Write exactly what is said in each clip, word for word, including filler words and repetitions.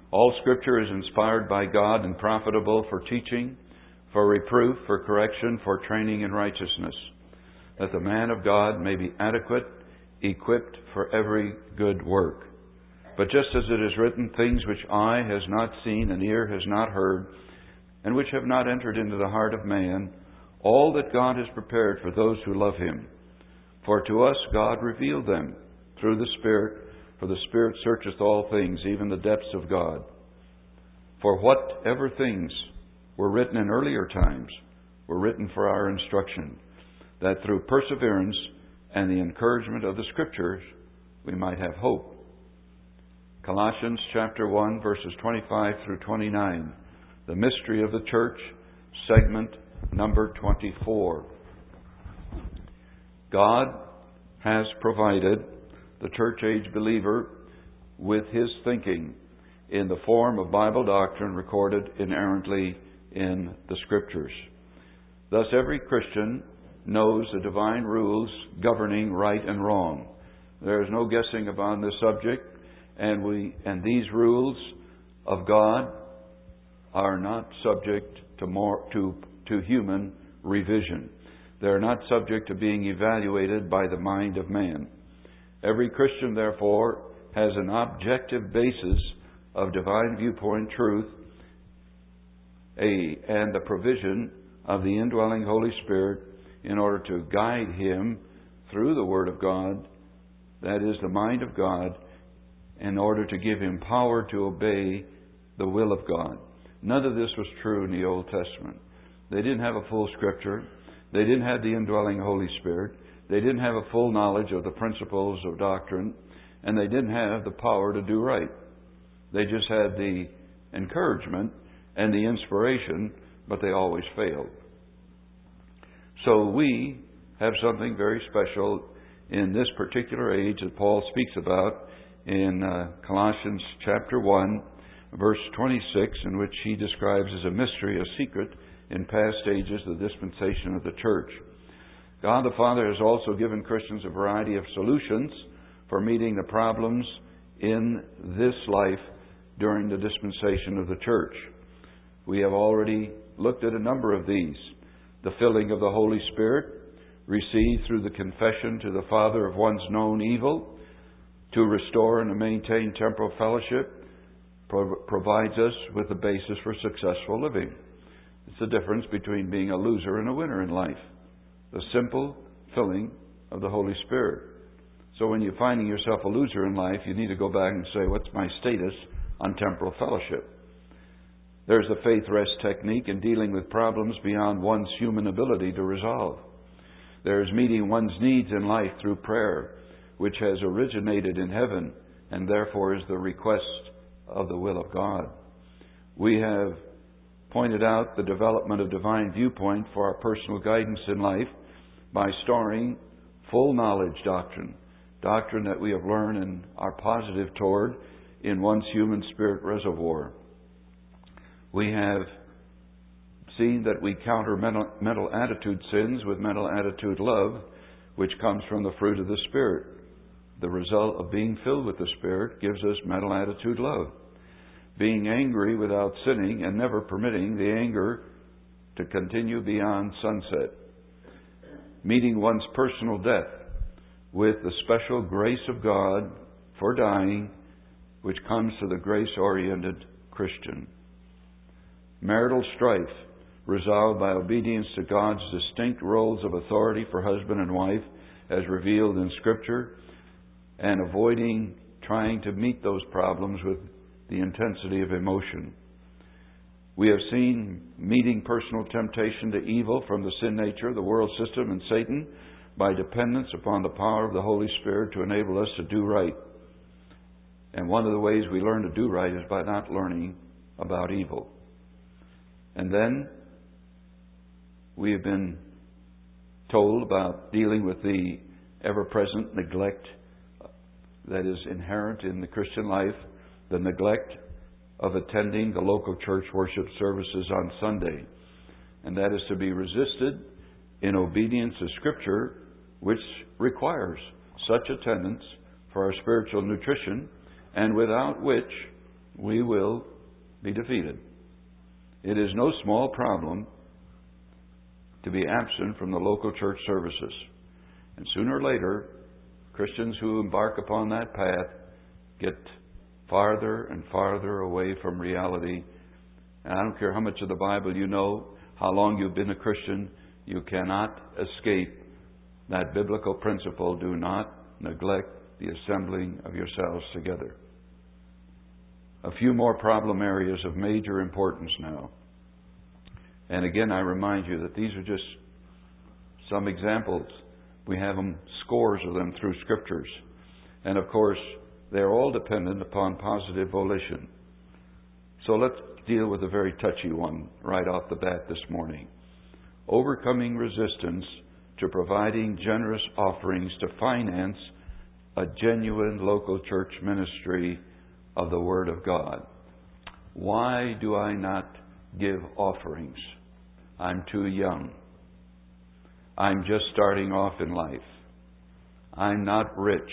All Scripture is inspired by God and profitable for teaching, for reproof, for correction, for training in righteousness, that the man of God may be adequate, equipped for every good work. But just as it is written, things which eye has not seen and ear has not heard, and which have not entered into the heart of man, all that God has prepared for those who love Him. For to us God revealed them through the Spirit, for the Spirit searcheth all things, even the depths of God. For whatever things were written in earlier times were written for our instruction, that through perseverance and the encouragement of the Scriptures we might have hope. Colossians chapter one, verses twenty-five through twenty-nine. The mystery of the church, segment number twenty-four. God has provided the church age believer with His thinking in the form of Bible doctrine recorded inerrantly in the Scriptures. Thus every Christian knows the divine rules governing right and wrong. There is no guessing upon this subject, and we and these rules of God are not subject to more to to human revision. They are not subject to being evaluated by the mind of man. Every Christian, therefore, has an objective basis of divine viewpoint truth, a, and the provision of the indwelling Holy Spirit in order to guide him through the Word of God, that is, the mind of God, in order to give him power to obey the will of God. None of this was true in the Old Testament. They didn't have a full Scripture. They didn't have the indwelling Holy Spirit. They didn't have a full knowledge of the principles of doctrine. And they didn't have the power to do right. They just had the encouragement and the inspiration, but they always failed. So we have something very special in this particular age that Paul speaks about in uh, Colossians chapter one, verse twenty-six, in which he describes as a mystery, a secret in past ages, the dispensation of the church. God the Father has also given Christians a variety of solutions for meeting the problems in this life during the dispensation of the church. We have already looked at a number of these. The filling of the Holy Spirit, received through the confession to the Father of one's known evil, to restore and to maintain temporal fellowship, pro- provides us with the basis for successful living. It's the difference between being a loser and a winner in life. The simple filling of the Holy Spirit. So when you're finding yourself a loser in life, you need to go back and say, what's my status on temporal fellowship? There's the faith rest technique in dealing with problems beyond one's human ability to resolve. There's meeting one's needs in life through prayer, which has originated in heaven and therefore is the request of the will of God. We have pointed out the development of divine viewpoint for our personal guidance in life by storing full knowledge doctrine, doctrine that we have learned and are positive toward in one's human spirit reservoir. We have seen that we counter mental, mental attitude sins with mental attitude love, which comes from the fruit of the Spirit. The result of being filled with the Spirit gives us mental attitude love. Being angry without sinning and never permitting the anger to continue beyond sunset. Meeting one's personal death with the special grace of God for dying, which comes to the grace-oriented Christian. Marital strife, resolved by obedience to God's distinct roles of authority for husband and wife, as revealed in Scripture, and avoiding trying to meet those problems with the intensity of emotion. We have seen meeting personal temptation to evil from the sin nature, the world system, and Satan by dependence upon the power of the Holy Spirit to enable us to do right. And one of the ways we learn to do right is by not learning about evil. And then we have been told about dealing with the ever-present neglect that is inherent in the Christian life, the neglect of attending the local church worship services on Sunday. And that is to be resisted in obedience to Scripture, which requires such attendance for our spiritual nutrition, and without which we will be defeated. It is no small problem to be absent from the local church services. And sooner or later, Christians who embark upon that path get farther and farther away from reality. And I don't care how much of the Bible you know, how long you've been a Christian, you cannot escape that biblical principle: do not neglect the assembling of yourselves together. A few more problem areas of major importance now. And again, I remind you that these are just some examples. We have them, scores of them through Scriptures. And of course, they're all dependent upon positive volition. So let's deal with a very touchy one right off the bat this morning. Overcoming resistance to providing generous offerings to finance a genuine local church ministry of the Word of God. Why do I not give offerings? I'm too young. I'm just starting off in life. I'm not rich.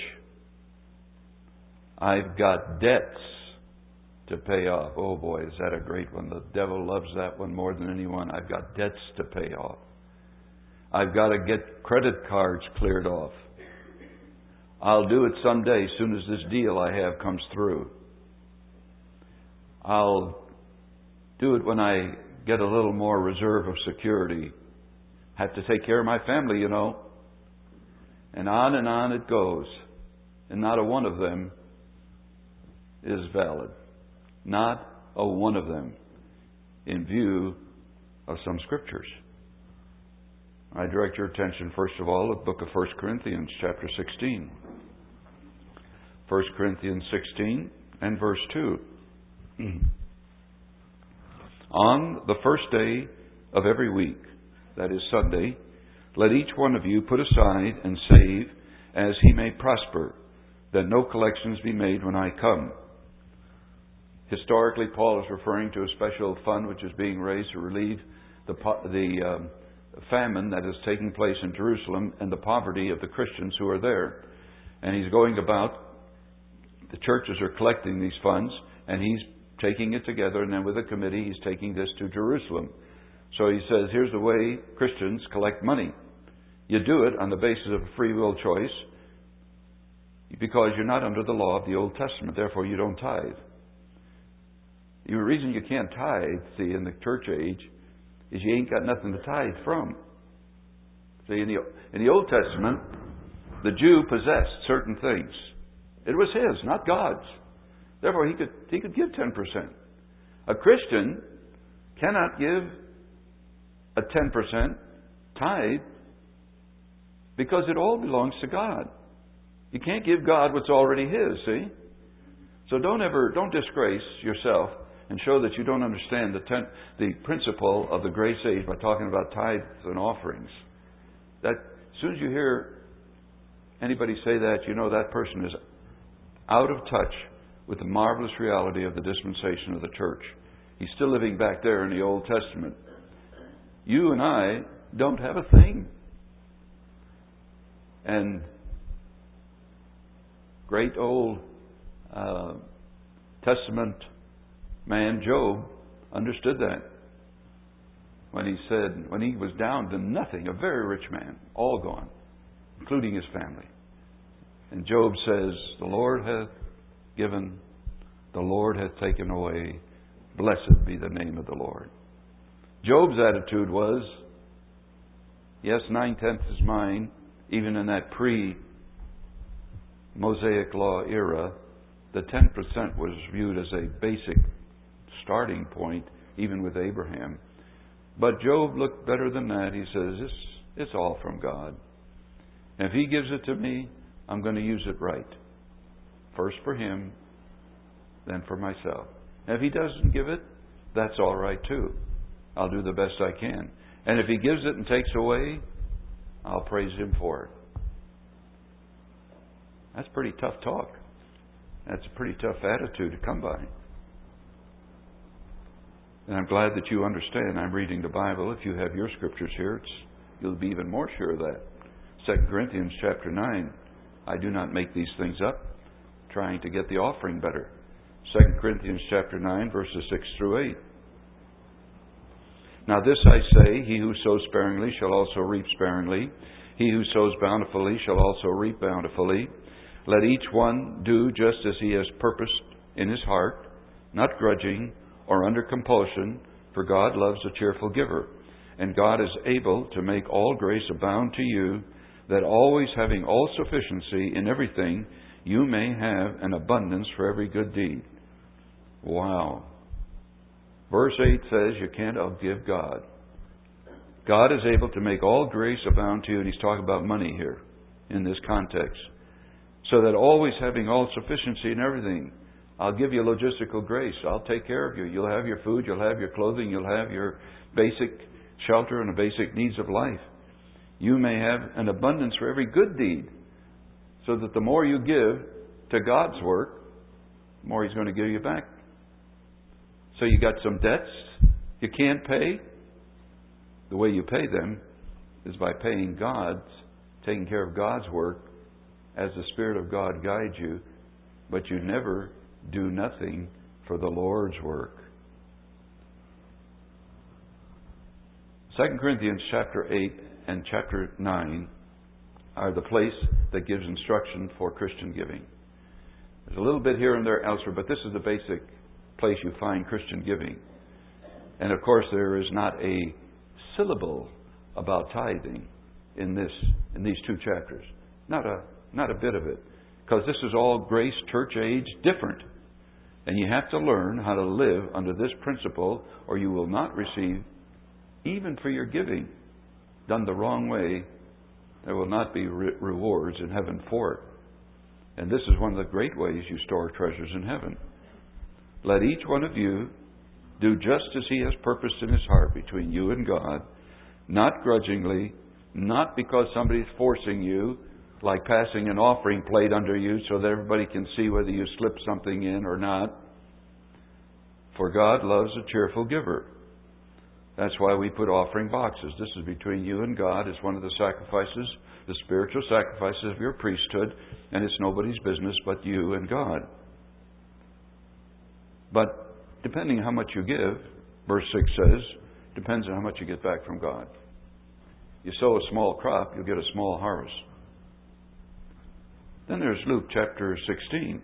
I've got debts to pay off. Oh boy, is that a great one. The devil loves that one more than anyone. I've got debts to pay off. I've got to get credit cards cleared off. I'll do it someday as soon as this deal I have comes through. I'll do it when I get a little more reserve of security. Have to take care of my family, you know. And on and on it goes. And not a one of them is valid. Not a one of them in view of some Scriptures. I direct your attention, first of all, to the book of First Corinthians, chapter sixteen. First Corinthians sixteen and verse two. On the first day of every week, that is Sunday, let each one of you put aside and save as he may prosper, that no collections be made when I come. Historically, Paul is referring to a special fund which is being raised to relieve the, the um, famine that is taking place in Jerusalem and the poverty of the Christians who are there. And he's going about, the churches are collecting these funds, and he's taking it together, and then with a committee he's taking this to Jerusalem. So he says, here's the way Christians collect money. You do it on the basis of a free will choice because you're not under the law of the Old Testament, therefore you don't tithe. The reason you can't tithe, see, in the church age, is you ain't got nothing to tithe from. See, in the, in the Old Testament, the Jew possessed certain things. It was his, not God's. Therefore, he could he could give ten percent. A Christian cannot give a ten percent tithe because it all belongs to God. You can't give God what's already his, see? So don't ever, don't disgrace yourself and show that you don't understand the ten, the principle of the grace age by talking about tithes and offerings. That as soon as you hear anybody say that, you know that person is out of touch with the marvelous reality of the dispensation of the church. He's still living back there in the Old Testament. You and I don't have a thing. And great old uh, Testament man Job understood that when he said, when he was down to nothing, a very rich man, all gone, including his family. And Job says, the Lord hath given, the Lord hath taken away, blessed be the name of the Lord. Job's attitude was, yes, nine-tenths is mine, even in that pre-Mosaic law era, the ten percent was viewed as a basic starting point, even with Abraham. But Job looked better than that. He says, it's, it's all from God. And if He gives it to me, I'm going to use it right. First for Him, then for myself. And if He doesn't give it, that's all right too. I'll do the best I can. And if He gives it and takes away, I'll praise Him for it. That's pretty tough talk. That's a pretty tough attitude to come by. And I'm glad that you understand. I'm reading the Bible. If you have your scriptures here, it's, you'll be even more sure of that. Second Corinthians chapter nine. I do not make these things up, trying to get the offering better. Second Corinthians chapter nine, verses six through eight. Now this I say, he who sows sparingly shall also reap sparingly. He who sows bountifully shall also reap bountifully. Let each one do just as he has purposed in his heart, not grudging or under compulsion, for God loves a cheerful giver. And God is able to make all grace abound to you, that always having all sufficiency in everything, you may have an abundance for every good deed. Wow. Verse eight says you can't outgive God. God is able to make all grace abound to you, and he's talking about money here in this context. So that always having all sufficiency in everything, I'll give you logistical grace. I'll take care of you. You'll have your food, you'll have your clothing, you'll have your basic shelter and the basic needs of life. You may have an abundance for every good deed, so that the more you give to God's work, the more he's going to give you back. So you got some debts you can't pay. The way you pay them is by paying God's, taking care of God's work as the Spirit of God guides you. But you never do nothing for the Lord's work. Second Corinthians chapter eight and chapter nine are the place that gives instruction for Christian giving. There's a little bit here and there elsewhere, but this is the basic place you find Christian giving. And of course there is not a syllable about tithing in this in these two chapters. Not a not a bit of it. Because this is all grace, church age, different. And you have to learn how to live under this principle, or you will not receive, even for your giving, done the wrong way, there will not be re- rewards in heaven for it. And this is one of the great ways you store treasures in heaven. Let each one of you do just as he has purposed in his heart between you and God, not grudgingly, not because somebody's forcing you, like passing an offering plate under you so that everybody can see whether you slip something in or not. For God loves a cheerful giver. That's why we put offering boxes. This is between you and God. It's one of the sacrifices, the spiritual sacrifices of your priesthood, and it's nobody's business but you and God. But depending on how much you give, verse six says, depends on how much you get back from God. You sow a small crop, you'll get a small harvest. Then there's Luke chapter sixteen,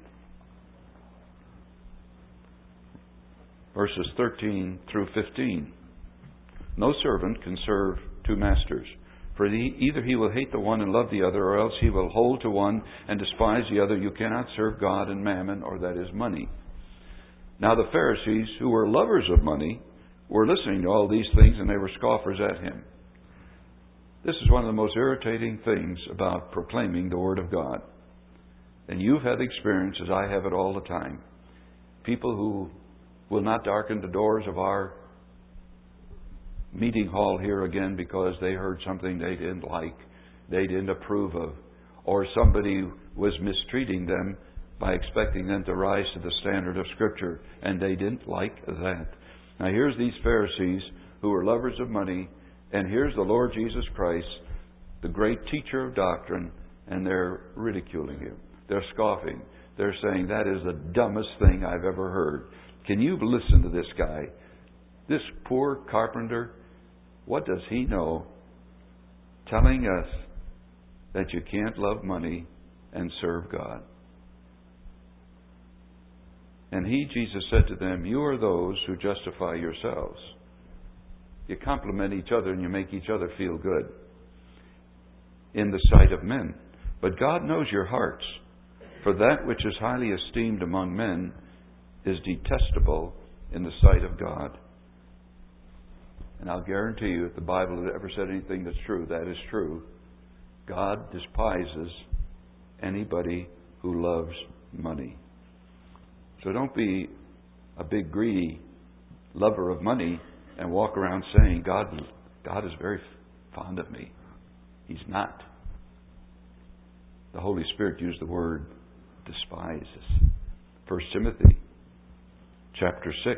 verses thirteen through fifteen. No servant can serve two masters, for he, either he will hate the one and love the other, or else he will hold to one and despise the other. You cannot serve God and mammon, or that is money. Now the Pharisees, who were lovers of money, were listening to all these things, and they were scoffers at him. This is one of the most irritating things about proclaiming the Word of God. And you've had experience, as I have it all the time. People who will not darken the doors of our meeting hall here again because they heard something they didn't like, they didn't approve of, or somebody was mistreating them by expecting them to rise to the standard of Scripture, and they didn't like that. Now here's these Pharisees who were lovers of money, and here's the Lord Jesus Christ, the great teacher of doctrine, and they're ridiculing him. They're scoffing. They're saying, that is the dumbest thing I've ever heard. Can you listen to this guy? This poor carpenter, what does he know? Telling us that you can't love money and serve God. And he, Jesus, said to them, you are those who justify yourselves. You compliment each other and you make each other feel good in the sight of men. But God knows your hearts. For that which is highly esteemed among men is detestable in the sight of God. And I'll guarantee you, if the Bible had ever said anything that's true, that is true. God despises anybody who loves money. So don't be a big greedy lover of money and walk around saying, God, God is very fond of me. He's not. The Holy Spirit used the word despises. First Timothy chapter six,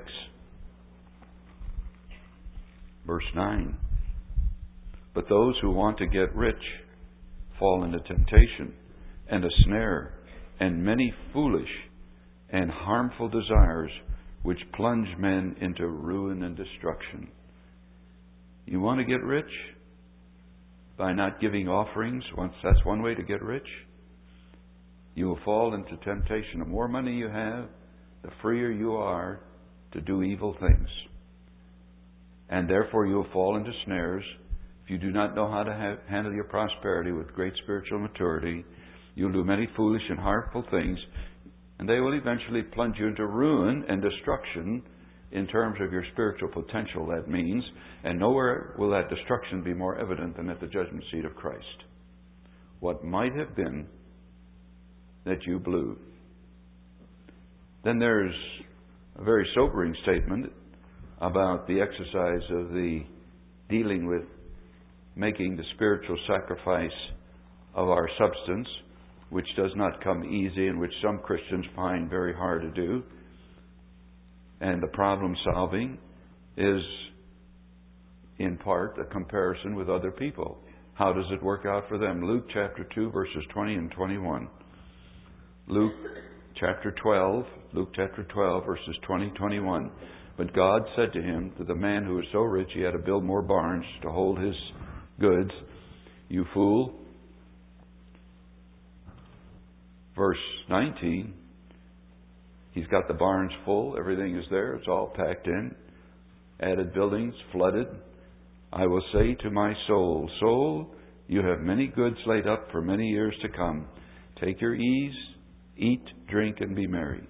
verse nine. But those who want to get rich fall into temptation and a snare and many foolish and harmful desires which plunge men into ruin and destruction. You want to get rich? By not giving offerings, once that's one way to get rich. You will fall into temptation. The more money you have, the freer you are to do evil things. And therefore you will fall into snares. If you do not know how to have, handle your prosperity with great spiritual maturity, you'll do many foolish and harmful things, and they will eventually plunge you into ruin and destruction in terms of your spiritual potential, that means. And nowhere will that destruction be more evident than at the judgment seat of Christ. What might have been that you blew. Then there's a very sobering statement about the exercise of the dealing with making the spiritual sacrifice of our substance, which does not come easy and which some Christians find very hard to do. And the problem solving is in part a comparison with other people. How does it work out for them? Luke chapter two, verses twenty and twenty-one. Luke chapter twelve, Luke chapter twelve, verses twenty and twenty-one. But God said to him, to the man who was so rich he had to build more barns to hold his goods, "You fool." Verse nineteen, he's got the barns full, everything is there, it's all packed in, added buildings, flooded. "I will say to my soul, soul, you have many goods laid up for many years to come. Take your ease, eat, drink, and be merry."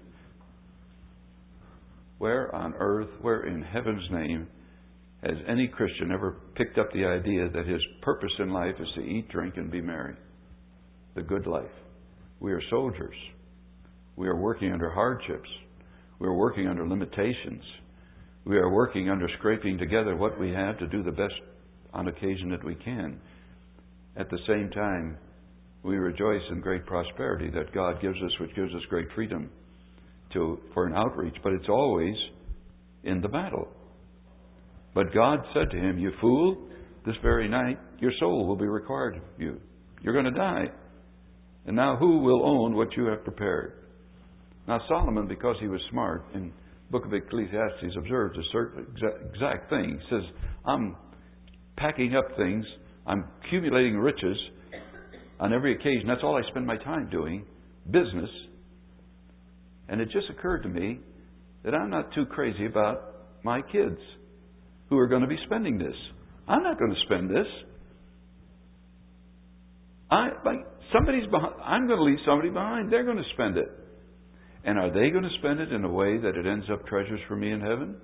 Where on earth, where in heaven's name, has any Christian ever picked up the idea that his purpose in life is to eat, drink, and be merry? The good life. We are soldiers. We are working under hardships. We are working under limitations. We are working under scraping together what we have to do the best on occasion that we can. At the same time, we rejoice in great prosperity that God gives us, which gives us great freedom to for an outreach. But it's always in the battle. But God said to him, "You fool, this very night your soul will be required of you. You're going to die. And now who will own what you have prepared?" Now Solomon, because he was smart, in the book of Ecclesiastes observes a certain exact thing. He says, I'm packing up things, I'm accumulating riches on every occasion. That's all I spend my time doing, business. And it just occurred to me that I'm not too crazy about my kids who are going to be spending this. I'm not going to spend this. I, like, somebody's behind. I'm going to leave somebody behind. They're going to spend it. And are they going to spend it in a way that it ends up treasures for me in heaven?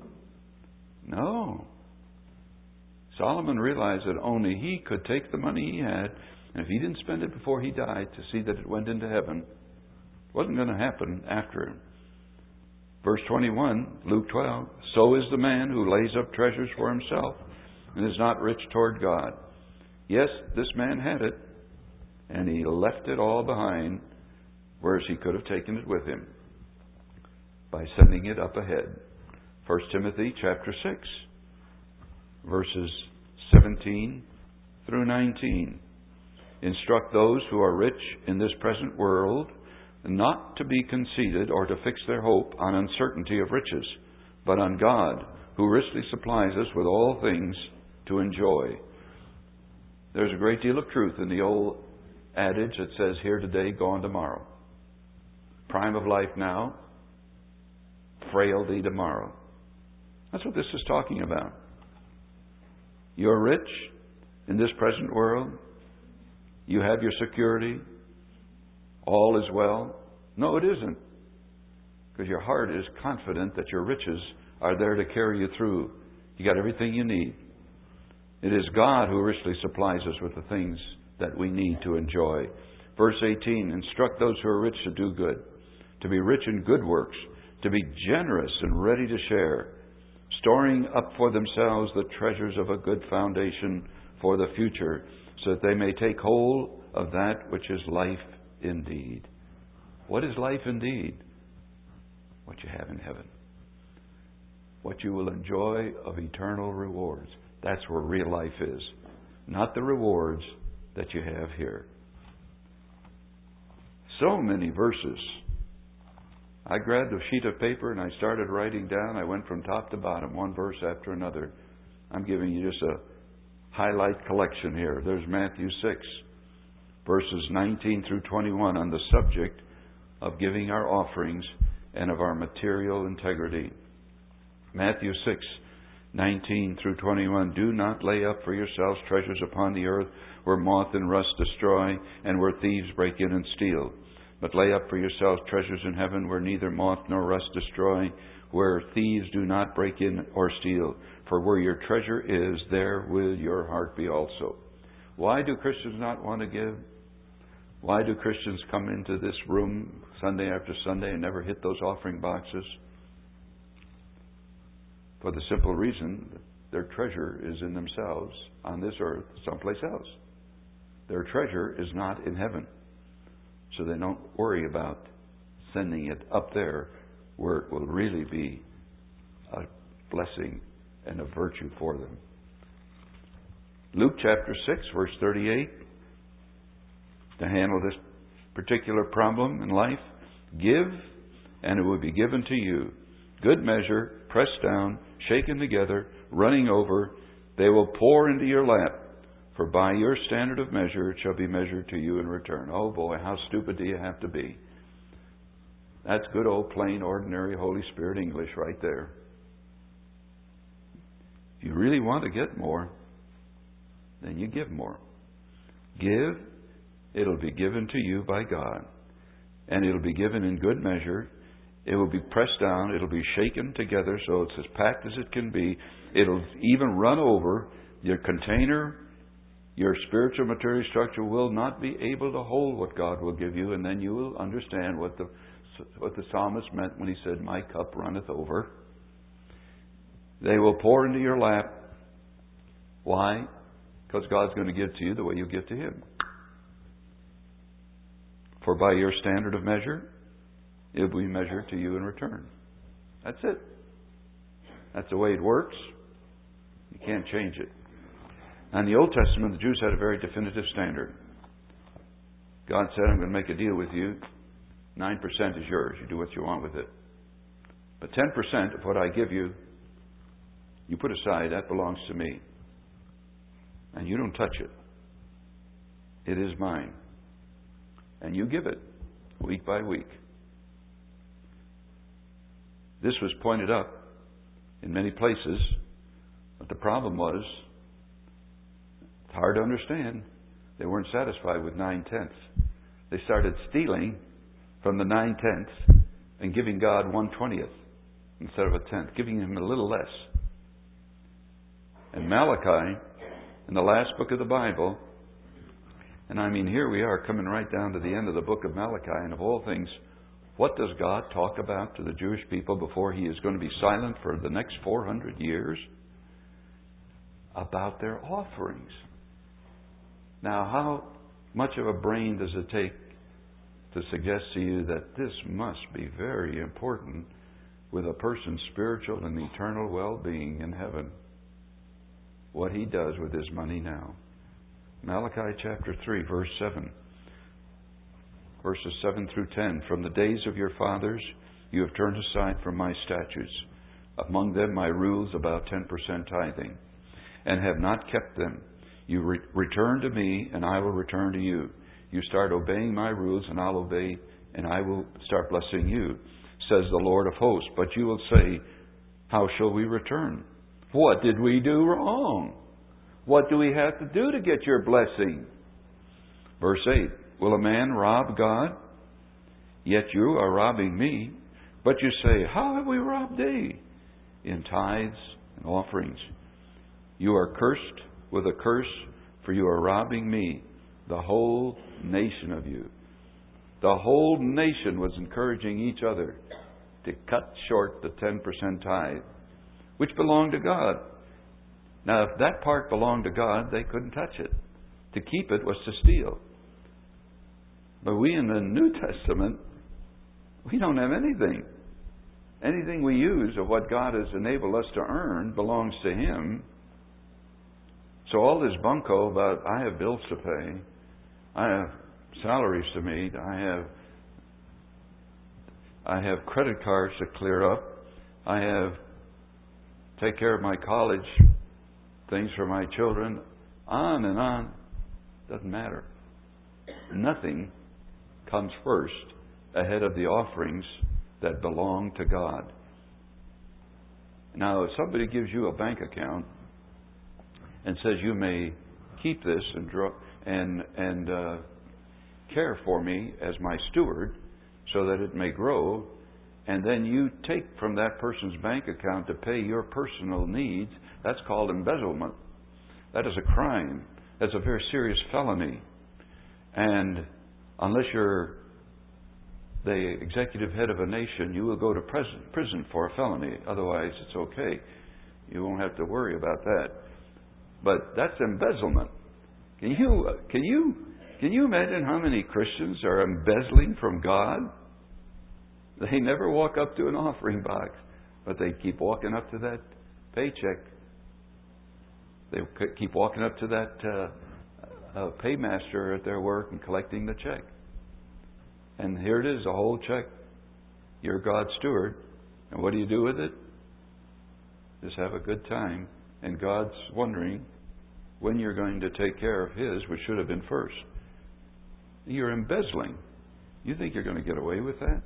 No. Solomon realized that only he could take the money he had, and if he didn't spend it before he died to see that it went into heaven, it wasn't going to happen after him. Verse twenty-one, Luke twelve, "So is the man who lays up treasures for himself and is not rich toward God. Yes, this man had it, and he left it all behind, whereas he could have taken it with him by sending it up ahead." First Timothy chapter six, verses seventeen through nineteen. "Instruct those who are rich in this present world not to be conceited or to fix their hope on uncertainty of riches, but on God, who richly supplies us with all things to enjoy." There's a great deal of truth in the old adage that says, "Here today, gone tomorrow." Prime of life now, frailty tomorrow. That's what this is talking about. You're rich in this present world. You have your security. All is well. No, it isn't. Because your heart is confident that your riches are there to carry you through. You got everything you need. It is God who richly supplies us with the things that we need to enjoy. Verse eighteen, "Instruct those who are rich to do good, to be rich in good works, to be generous and ready to share, storing up for themselves the treasures of a good foundation for the future, so that they may take hold of that which is life indeed." What is life indeed? What you have in heaven. What you will enjoy of eternal rewards. That's where real life is. Not the rewards that you have here. So many verses I grabbed a sheet of paper and I started writing down. I went from top to bottom, one verse after another. I'm giving you just a highlight collection here. There's Matthew six, verses nineteen through twenty-one on the subject of giving our offerings and of our material integrity. Matthew six, nineteen through twenty-one. Do not lay up for yourselves treasures upon the earth where moth and rust destroy and where thieves break in and steal. But lay up for yourselves treasures in heaven where neither moth nor rust destroy, where thieves do not break in or steal. For where your treasure is, there will your heart be also. Why do Christians not want to give? Why do Christians come into this room Sunday after Sunday and never hit those offering boxes? For the simple reason that their treasure is in themselves on this earth, someplace else. Their treasure is not in heaven. So they don't worry about sending it up there where it will really be a blessing and a virtue for them. Luke chapter six, verse thirty-eight. To handle this particular problem in life, give and it will be given to you. Good measure, pressed down, shaken together, running over, they will pour into your lap. For by your standard of measure it shall be measured to you in return. Oh boy, how stupid do you have to be? That's good old plain, ordinary Holy Spirit English right there. If you really want to get more, then you give more. Give, it'll be given to you by God. And it'll be given in good measure. It will be pressed down. It'll be shaken together so it's as packed as it can be. It'll even run over. Your container, your spiritual material structure will not be able to hold what God will give you. And then you will understand what the what the psalmist meant when he said, my cup runneth over. They will pour into your lap. Why? Because God's going to give to you the way you give to Him. For by your standard of measure, it will be measured to you in return. That's it. That's the way it works. You can't change it. Now, in the Old Testament, the Jews had a very definitive standard. God said, I'm going to make a deal with you. Nine percent is yours. You do what you want with it. But ten percent of what I give you, you put aside. That belongs to me. And you don't touch it. It is mine. And you give it week by week. This was pointed up in many places, but the problem was, it's hard to understand, they weren't satisfied with nine-tenths. They started stealing from the nine-tenths and giving God one-twentieth instead of a tenth, giving Him a little less. And Malachi, in the last book of the Bible, and I mean, here we are coming right down to the end of the book of Malachi, and of all things, what does God talk about to the Jewish people before He is going to be silent for the next four hundred years? About their offerings. Now, how much of a brain does it take to suggest to you that this must be very important with a person's spiritual and eternal well-being in heaven? What he does with his money now. Malachi chapter three, verse seven. Verses seven through ten. From the days of your fathers you have turned aside from my statutes, among them my rules about ten percent tithing, and have not kept them. You re- return to me, and I will return to you. You start obeying my rules, and I'll obey, and I will start blessing you, says the Lord of hosts. But you will say, how shall we return? What did we do wrong? What do we have to do to get your blessing? Verse eight. Will a man rob God? Yet you are robbing me. But you say, how have we robbed thee? In tithes and offerings. You are cursed with a curse, for you are robbing me, the whole nation of you. The whole nation was encouraging each other to cut short the ten percent tithe, which belonged to God. Now, if that part belonged to God, they couldn't touch it. To keep it was to steal. But we in the New Testament, we don't have anything. Anything we use of what God has enabled us to earn belongs to Him. So all this bunco about, I have bills to pay, I have salaries to meet, I have I have credit cards to clear up. I have take care of my college things for my children. On and on. Doesn't matter. Nothing comes first ahead of the offerings that belong to God. Now, if somebody gives you a bank account and says you may keep this and draw, and and uh, care for me as my steward so that it may grow, and then you take from that person's bank account to pay your personal needs, that's called embezzlement. That is a crime. That's a very serious felony. And unless you're the executive head of a nation, you will go to prison, prison for a felony. Otherwise, it's okay. You won't have to worry about that. But that's embezzlement. Can you can you can you imagine how many Christians are embezzling from God? They never walk up to an offering box, but they keep walking up to that paycheck. They keep walking up to that uh, uh, paymaster at their work and collecting the check. And here it is, a whole check. You're God's steward. And what do you do with it? Just have a good time. And God's wondering when you're going to take care of His, which should have been first. You're embezzling. You think you're going to get away with that?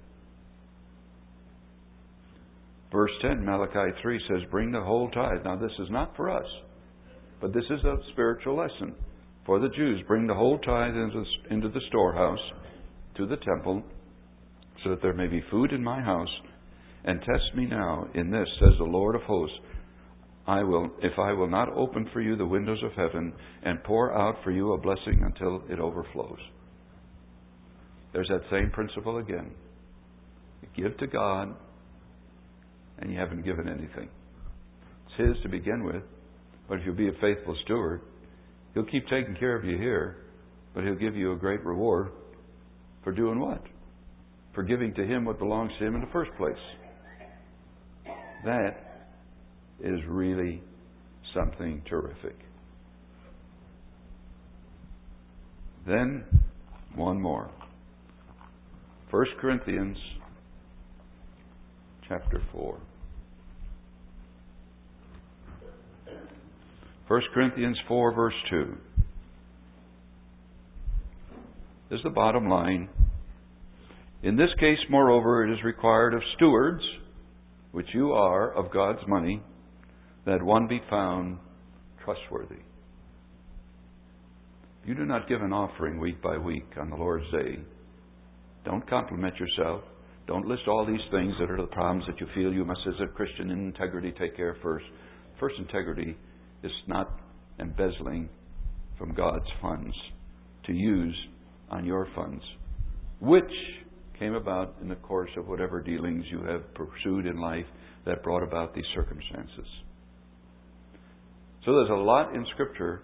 Verse ten, Malachi three says, bring the whole tithe. Now this is not for us, but this is a spiritual lesson. For the Jews, bring the whole tithe into the, into the storehouse, to the temple, so that there may be food in my house. And test me now in this, says the Lord of hosts, I will, if I will not open for you the windows of heaven and pour out for you a blessing until it overflows. There's that same principle again. You give to God, and you haven't given anything. It's His to begin with, but if you'll be a faithful steward, He'll keep taking care of you here, but He'll give you a great reward for doing what? For giving to Him what belongs to Him in the first place. That is really something terrific. Then, one more. First Corinthians chapter four. First Corinthians four, verse two. This is the bottom line. In this case, moreover, it is required of stewards, which you are, of God's money, that one be found trustworthy. If you do not give an offering week by week on the Lord's Day, don't compliment yourself. Don't list all these things that are the problems that you feel you must, as a Christian, in integrity, take care of first. First, integrity is not embezzling from God's funds to use on your funds, which came about in the course of whatever dealings you have pursued in life that brought about these circumstances. So there's a lot in Scripture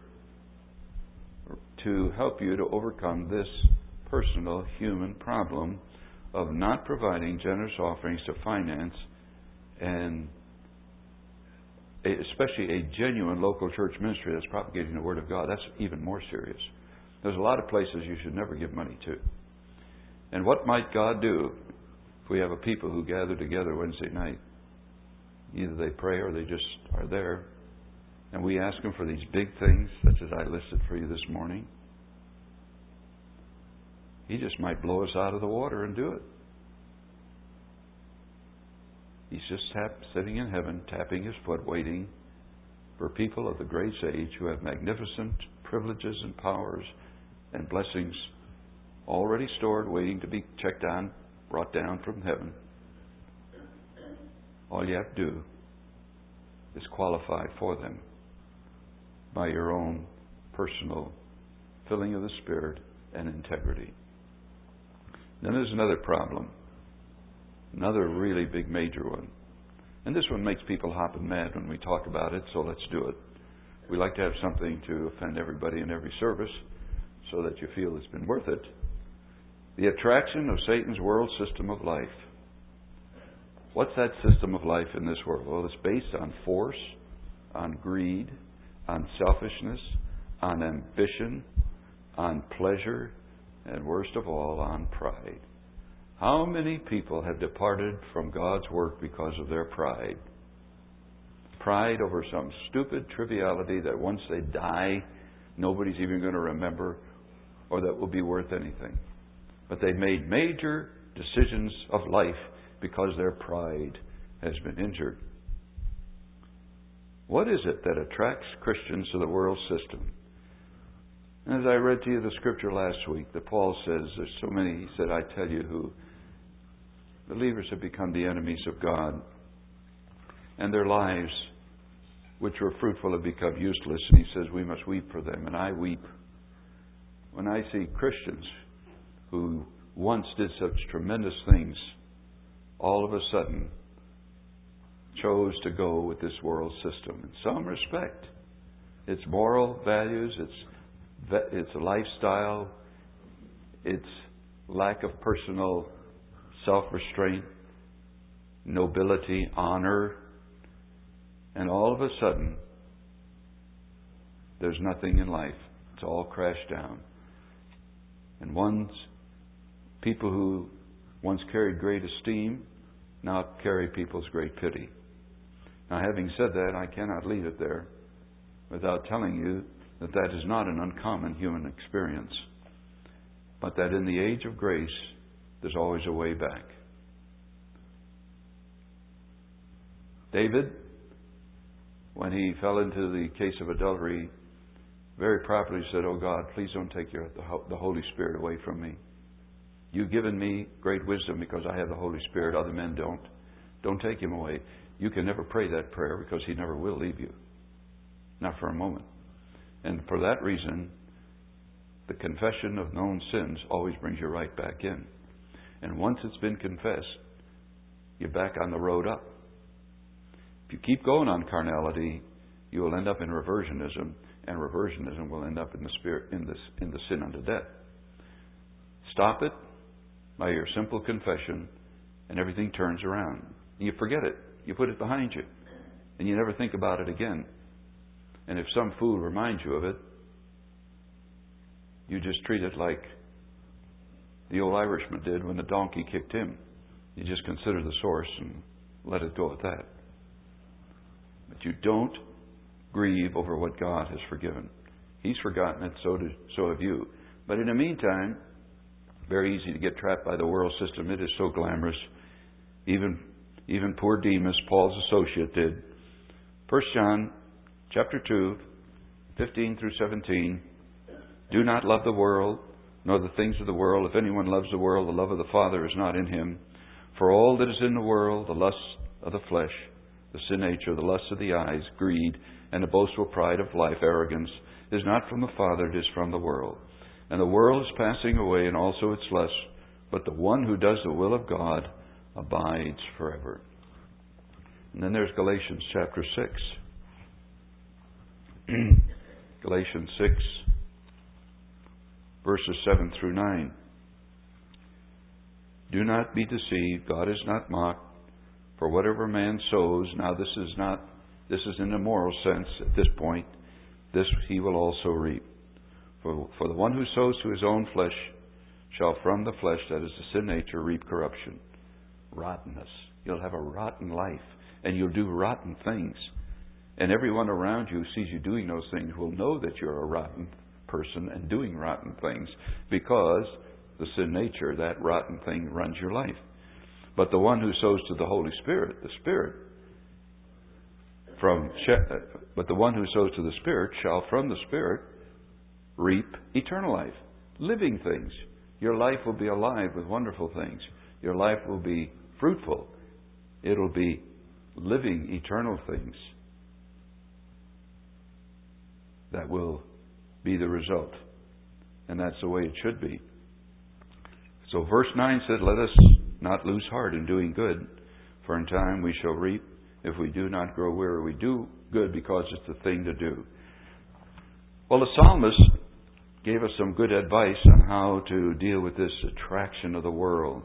to help you to overcome this personal human problem of not providing generous offerings to finance, and especially a genuine local church ministry that's propagating the Word of God. That's even more serious. There's a lot of places you should never give money to. And what might God do if we have a people who gather together Wednesday night? Either they pray or they just are there. And we ask Him for these big things, such as I listed for you this morning. He just might blow us out of the water and do it. He's just tap, sitting in heaven, tapping His foot, waiting for people of the grace age who have magnificent privileges and powers and blessings already stored, waiting to be checked on, brought down from heaven. All you have to do is qualify for them by your own personal filling of the Spirit and integrity. Then there's another problem. Another really big major one. And this one makes people hop and mad when we talk about it, so let's do it. We like to have something to offend everybody in every service so that you feel it's been worth it. The attraction of Satan's world system of life. What's that system of life in this world? Well, it's based on force, on greed, on selfishness, on ambition, on pleasure, and worst of all, on pride. How many people have departed from God's work because of their pride? Pride over some stupid triviality that once they die, nobody's even going to remember, or that will be worth anything. But they made major decisions of life because their pride has been injured. What is it that attracts Christians to the world system? As I read to you the scripture last week, that Paul says, there's so many, he said, I tell you, who believers have become the enemies of God. And their lives, which were fruitful, have become useless. And he says, we must weep for them. And I weep when I see Christians who once did such tremendous things, all of a sudden chose to go with this world system. In some respect, its moral values, its its lifestyle, its lack of personal self-restraint, nobility, honor, and all of a sudden, there's nothing in life. It's all crashed down. And one's people who once carried great esteem now carry people's great pity. Now, having said that, I cannot leave it there without telling you that that is not an uncommon human experience, but that in the age of grace, there's always a way back. David, when he fell into the case of adultery, very properly said, "Oh God, please don't take your, the Holy Spirit away from me. You've given me great wisdom because I have the Holy Spirit. Other men don't. Don't take Him away." You can never pray that prayer because He never will leave you. Not for a moment. And for that reason, the confession of known sins always brings you right back in. And once it's been confessed, you're back on the road up. If you keep going on carnality, you will end up in reversionism, and reversionism will end up in the spirit in this in the sin unto death. Stop it by your simple confession, and everything turns around. You forget it. You put it behind you, and you never think about it again. And if some fool reminds you of it, you just treat it like the old Irishman did when the donkey kicked him. You just consider the source and let it go at that. But you don't grieve over what God has forgiven. He's forgotten it, so, do, so have you. But in the meantime, very easy to get trapped by the world system. It is so glamorous. Even, even poor Demas, Paul's associate, did. First John chapter two, fifteen through seventeen. Do not love the world, nor the things of the world. If anyone loves the world, the love of the Father is not in him. For all that is in the world, the lust of the flesh, the sin nature, the lust of the eyes, greed, and the boastful pride of life, arrogance, is not from the Father, it is from the world. And the world is passing away, and also its lusts, but the one who does the will of God abides forever. And then there's Galatians chapter six. Galatians six, verses seven through nine. Do not be deceived, God is not mocked. For whatever man sows, now this is not, this is in a moral sense at this point, this he will also reap. For, for the one who sows to his own flesh shall from the flesh, that is the sin nature, reap corruption. Rottenness. You'll have a rotten life, and you'll do rotten things. And everyone around you who sees you doing those things will know that you're a rotten person and doing rotten things, because the sin nature, that rotten thing, runs your life. But the one who sows to the Holy Spirit, the Spirit, from but the one who sows to the Spirit shall from the Spirit reap eternal life, living things. Your life will be alive with wonderful things. Your life will be fruitful. It'll be living eternal things that will be the result. And that's the way it should be. So verse nine said, let us not lose heart in doing good, for in time we shall reap if we do not grow weary. We do good because it's the thing to do. Well, the psalmist gave us some good advice on how to deal with this attraction of the world.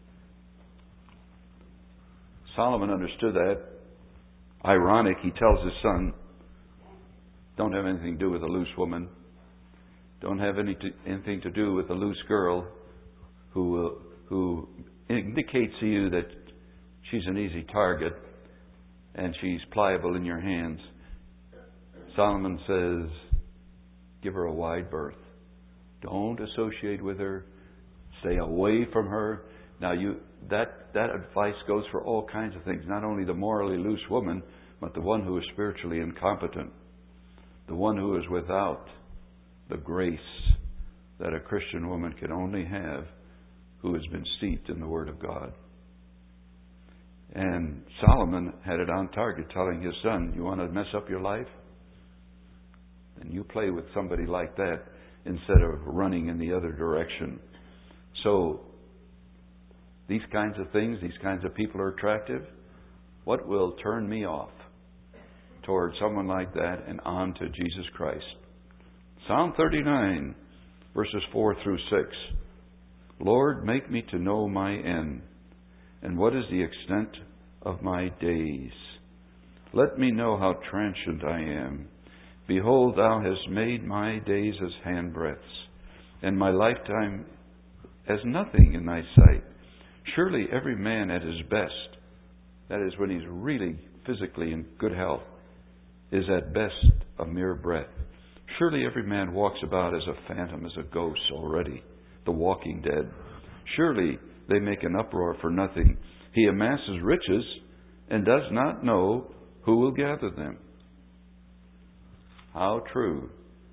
Solomon understood that. Ironic, he tells his son, don't have anything to do with a loose woman. Don't have any to, anything to do with a loose girl who will, who indicates to you that she's an easy target and she's pliable in your hands. Solomon says, give her a wide berth. Don't associate with her. Stay away from her. Now, you that that advice goes for all kinds of things. Not only the morally loose woman, but the one who is spiritually incompetent. The one who is without the grace that a Christian woman can only have, who has been steeped in the Word of God. And Solomon had it on target, telling his son, you want to mess up your life? And you play with somebody like that instead of running in the other direction. So, these kinds of things, these kinds of people are attractive. What will turn me off toward someone like that and on to Jesus Christ? Psalm thirty-nine, verses four through six. Lord, make me to know my end, and what is the extent of my days. Let me know how transient I am. Behold, Thou hast made my days as handbreadths, and my lifetime as nothing in Thy sight. Surely every man at his best, that is when he's really physically in good health, is at best a mere breath. Surely every man walks about as a phantom, as a ghost already, the walking dead. Surely they make an uproar for nothing. He amasses riches and does not know who will gather them. How true.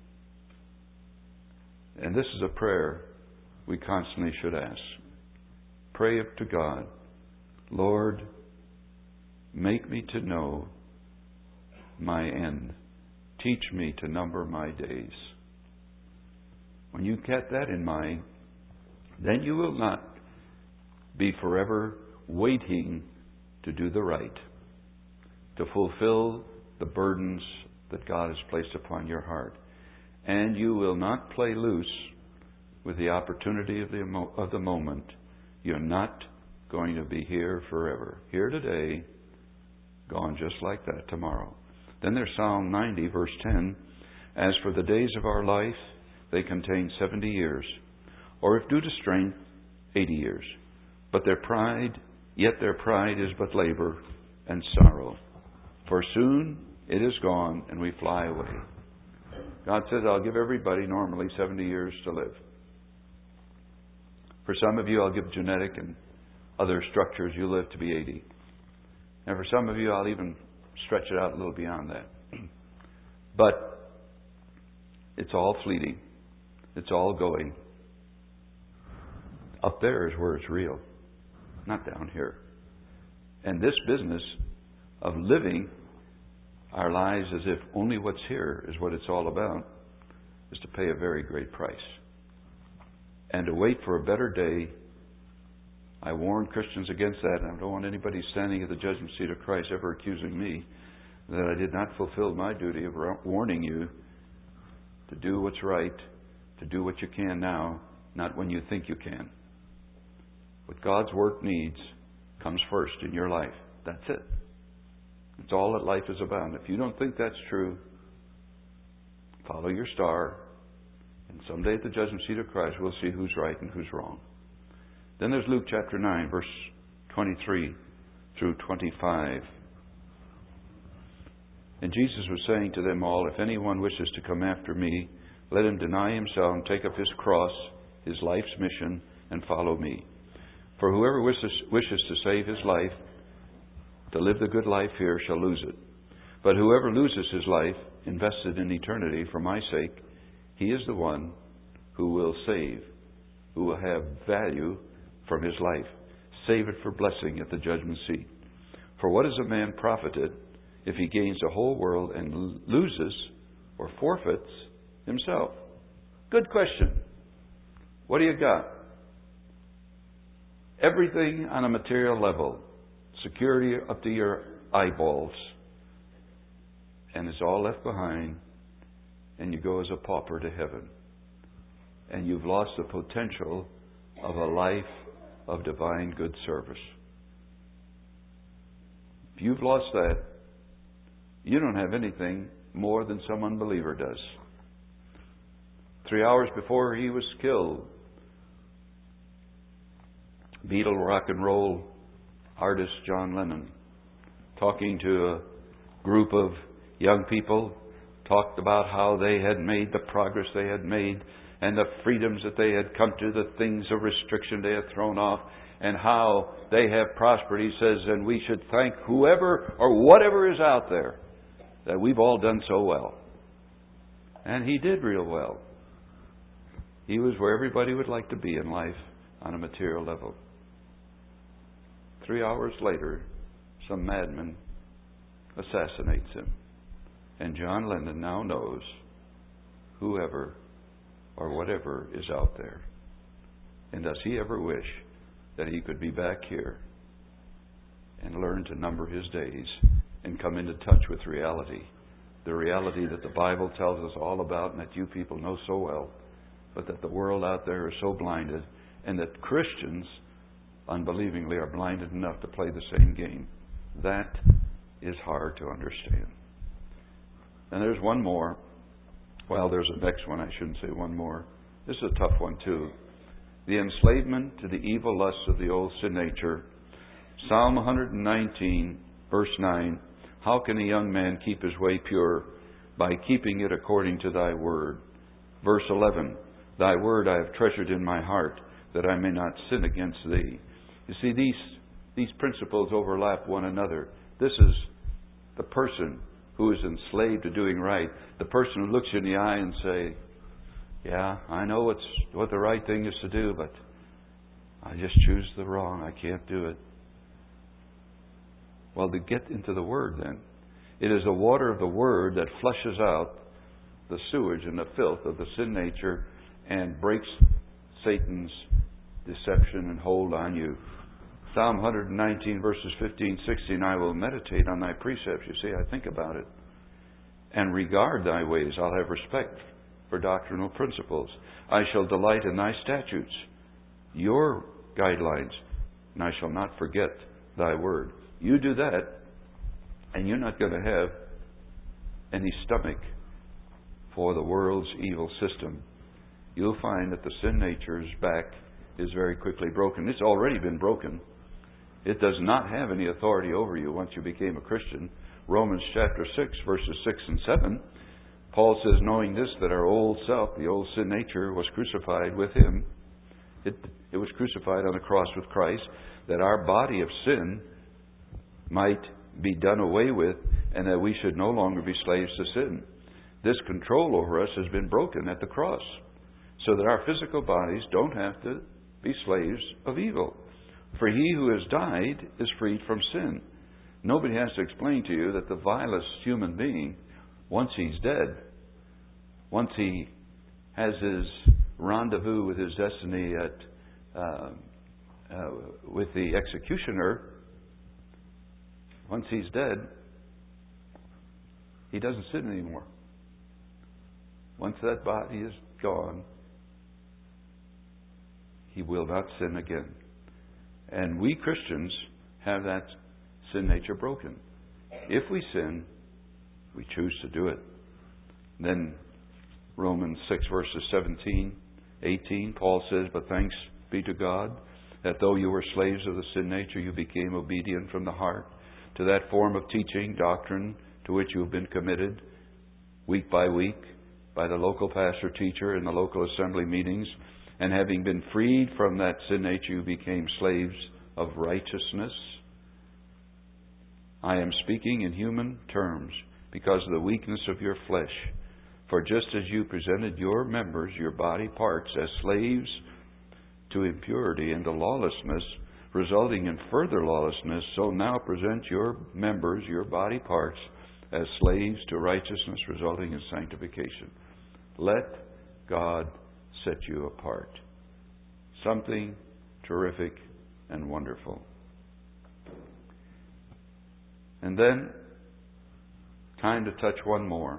And this is a prayer we constantly should ask. Pray up to God, Lord, make me to know my end. Teach me to number my days. When you get that in mind, then you will not be forever waiting to do the right, to fulfill the burdens that God has placed upon your heart. And you will not play loose with the opportunity of the, of the moment. You're not going to be here forever. Here today, gone just like that tomorrow. Then there's Psalm ninety, verse ten. As for the days of our life, they contain seventy years. Or if due to strength, eighty years. But their pride, yet their pride is but labor and sorrow. For soon it is gone and we fly away. God says, I'll give everybody normally seventy years to live. For some of you, I'll give genetic and other structures, you live to be eighty. And for some of you, I'll even stretch it out a little beyond that. But it's all fleeting. It's all going. Up there is where it's real, not down here. And this business of living our lives as if only what's here is what it's all about is to pay a very great price. And to wait for a better day. I warn Christians against that. And I don't want anybody standing at the judgment seat of Christ ever accusing me that I did not fulfill my duty of warning you to do what's right, to do what you can now, not when you think you can. What God's work needs comes first in your life. That's it. It's all that life is about. If you don't think that's true, follow your star. And someday at the judgment seat of Christ, we'll see who's right and who's wrong. Then there's Luke chapter nine, verse twenty-three through twenty-five. And Jesus was saying to them all, if anyone wishes to come after me, let him deny himself and take up his cross, his life's mission, and follow me. For whoever wishes, wishes to save his life, to live the good life here, shall lose it. But whoever loses his life, invested in eternity for my sake, he is the one who will save, who will have value from his life. Save it for blessing at the judgment seat. For what is a man profited if he gains the whole world and loses or forfeits himself? Good question. What do you got? Everything on a material level. Security up to your eyeballs. And it's all left behind. And you go as a pauper to heaven. And you've lost the potential of a life of divine good service. If you've lost that, you don't have anything more than some unbeliever does. Three hours before he was killed, Beatle rock and roll artist John Lennon, talking to a group of young people, talked about how they had made the progress they had made and the freedoms that they had come to, the things of restriction they had thrown off, and how they have prospered. He says, and we should thank whoever or whatever is out there that we've all done so well. And he did real well. He was where everybody would like to be in life on a material level. Three hours later, some madman assassinates him. And John Lennon now knows whoever or whatever is out there. And does he ever wish that he could be back here and learn to number his days and come into touch with reality? The reality that the Bible tells us all about and that you people know so well, but that the world out there is so blinded, and that Christians, unbelievingly, are blinded enough to play the same game. That is hard to understand. And there's one more. Well, there's a next one. I shouldn't say one more. This is a tough one too. The enslavement to the evil lusts of the old sin nature. Psalm one nineteen, verse nine. How can a young man keep his way pure? By keeping it according to thy word. Verse eleven. Thy word I have treasured in my heart, that I may not sin against thee. You see, these these principles overlap one another. This is the person who is enslaved to doing right. The person who looks you in the eye and say, yeah, I know what's, what the right thing is to do, but I just choose the wrong. I can't do it. Well, to get into the Word then. It is the water of the Word that flushes out the sewage and the filth of the sin nature and breaks Satan's deception and hold on you. Psalm one nineteen, verses fifteen, sixteen, I will meditate on thy precepts. You see, I think about it. And regard thy ways. I'll have respect for doctrinal principles. I shall delight in thy statutes, your guidelines, and I shall not forget thy word. You do that, and you're not going to have any stomach for the world's evil system. You'll find that the sin nature's back is very quickly broken. It's already been broken. It does not have any authority over you once you became a Christian. Romans chapter six, verses six and seven, Paul says, knowing this, that our old self, the old sin nature, was crucified with him. It, it was crucified on the cross with Christ, that our body of sin might be done away with, and that we should no longer be slaves to sin. This control over us has been broken at the cross, so that our physical bodies don't have to be slaves of evil. For he who has died is freed from sin. Nobody has to explain to you that the vilest human being, once he's dead, once he has his rendezvous with his destiny at uh, uh, with the executioner, once he's dead, he doesn't sin anymore. Once that body is gone, he will not sin again. And we Christians have that sin nature broken. If we sin, we choose to do it. Then Romans six, verses seventeen, eighteen, Paul says, but thanks be to God, that though you were slaves of the sin nature, you became obedient from the heart to that form of teaching, doctrine, to which you have been committed week by week by the local pastor teacher in the local assembly meetings. And having been freed from that sin nature, you became slaves of righteousness. I am speaking in human terms because of the weakness of your flesh. For just as you presented your members, your body parts, as slaves to impurity and to lawlessness, resulting in further lawlessness, so now present your members, your body parts, as slaves to righteousness, resulting in sanctification. Let God set you apart. Something terrific and wonderful. And then, time to touch one more.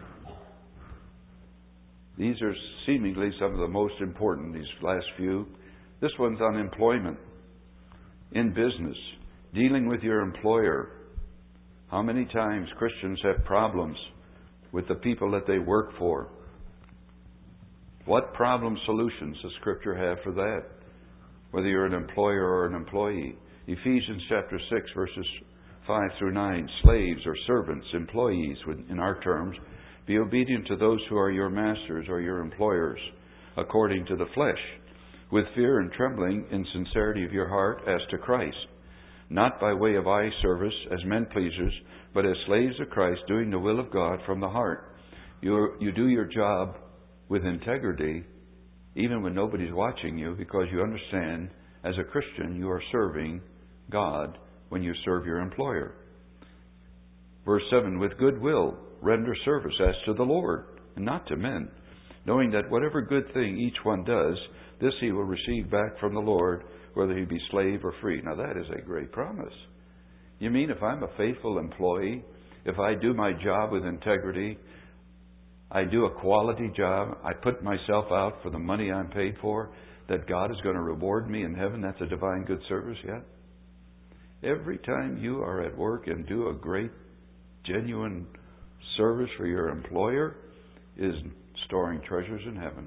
These are seemingly some of the most important, these last few. This one's on employment, in business, dealing with your employer. How many times Christians have problems with the people that they work for? What problem solutions does Scripture have for that? whether you're an employer or an employee. Ephesians chapter six, verses five through nine. Slaves or servants, employees in our terms, be obedient to those who are your masters or your employers, according to the flesh, with fear and trembling in sincerity of your heart as to Christ, not by way of eye service as men pleasers, but as slaves of Christ, doing the will of God from the heart. You you do your job with integrity, even when nobody's watching you, because you understand, as a Christian, you are serving God when you serve your employer. Verse seven, with good will render service as to the Lord, and not to men, knowing that whatever good thing each one does, this he will receive back from the Lord, whether he be slave or free. Now that is a great promise. You mean if I'm a faithful employee, if I do my job with integrity, I do a quality job, I put myself out for the money I'm paid for, that God is going to reward me in heaven? That's a divine good service, yeah? Every time you are at work and do a great, genuine service for your employer is storing treasures in heaven.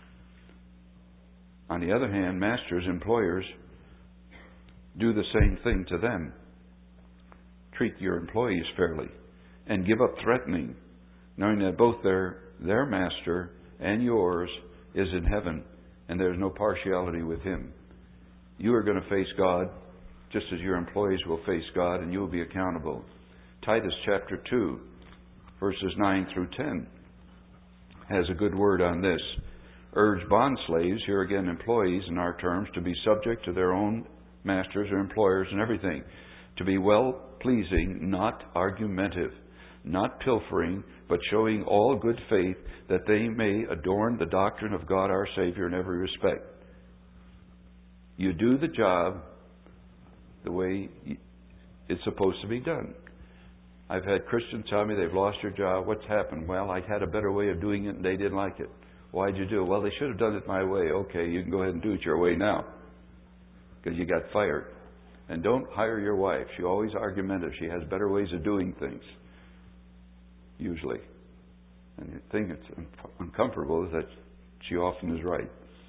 On the other hand, masters, employers, do the same thing to them. Treat your employees fairly and give up threatening, knowing that both their their master and yours is in heaven, and there's no partiality with him. You are going to face God just as your employees will face God, and you will be accountable. Titus chapter two, verses nine through ten has a good word on this. Urge bondslaves, here again employees in our terms, to be subject to their own masters or employers and everything, to be well-pleasing, not argumentative, not pilfering, but showing all good faith, that they may adorn the doctrine of God our Savior in every respect. You do the job the way it's supposed to be done. I've had Christians tell me they've lost their job. What's happened? Well, I had a better way of doing it and they didn't like it. Why'd you do it? Well, they should have done it my way. Okay, you can go ahead and do it your way now, because you got fired. And don't hire your wife. She's always argumentative. She has better ways of doing things, usually. And the thing that's uncomfortable is that she often is right.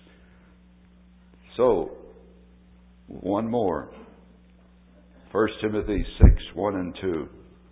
So, one more. First Timothy six, one and two.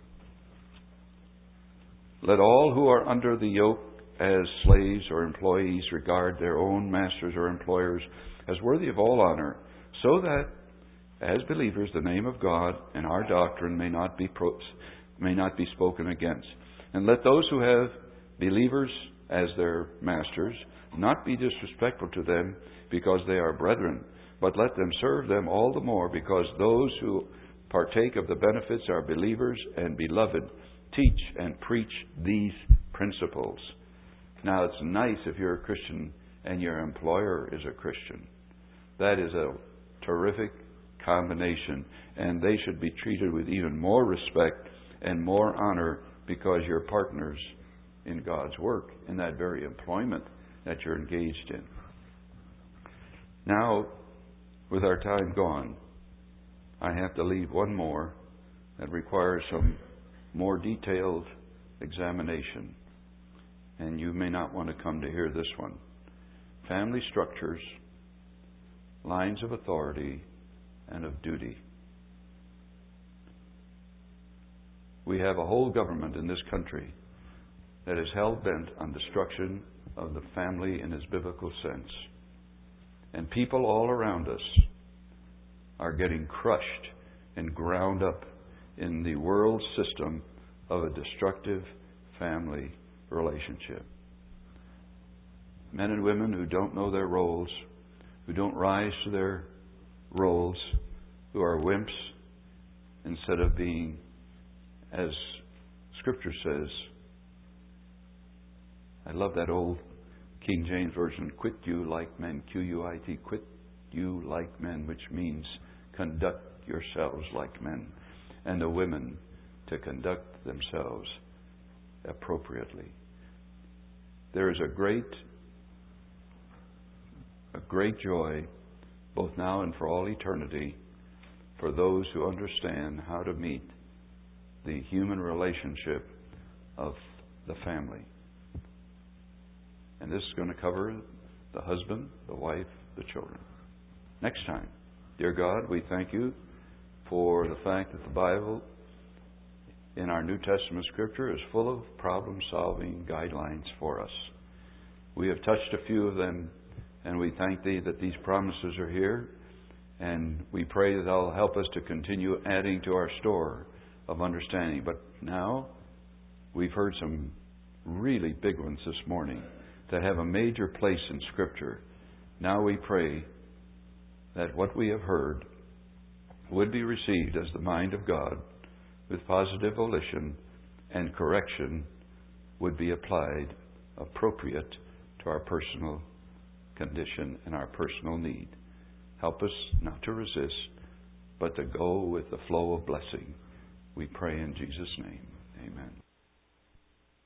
Let all who are under the yoke as slaves or employees regard their own masters or employers as worthy of all honor, so that, as believers, the name of God and our doctrine may not be pro- may not be spoken against. And let those who have believers as their masters not be disrespectful to them because they are brethren, but let them serve them all the more because those who partake of the benefits are believers and beloved. Teach and preach these principles. Now, it's nice if you're a Christian and your employer is a Christian. That is a terrific combination, and they should be treated with even more respect and more honor because you're partners in God's work in that very employment that you're engaged in. Now, with our time gone, I have to leave one more that requires some more detailed examination. And you may not want to come to hear this one. Family structures, lines of authority, and of duty. We have a whole government in this country that is hell-bent on destruction of the family in its biblical sense. And people all around us are getting crushed and ground up in the world system of a destructive family relationship. Men and women who don't know their roles, who don't rise to their roles, who are wimps instead of being, as Scripture says, I love that old King James Version, quit you like men, Q U I T, quit you like men, which means conduct yourselves like men, and the women to conduct themselves appropriately. There is a great, a great joy, both now and for all eternity, for those who understand how to meet the human relationship of the family. And this is going to cover the husband, the wife, the children. next time. Dear God, we thank you for the fact that the Bible in our New Testament Scripture is full of problem-solving guidelines for us. We have touched a few of them, and we thank Thee that these promises are here, and we pray that They'll help us to continue adding to our store of understanding. But now, we've heard some really big ones this morning that have a major place in Scripture. Now we pray that what we have heard would be received as the mind of God with positive volition, and correction would be applied appropriate to our personal condition and our personal need. Help us not to resist, but to go with the flow of blessing. We pray in Jesus' name. Amen.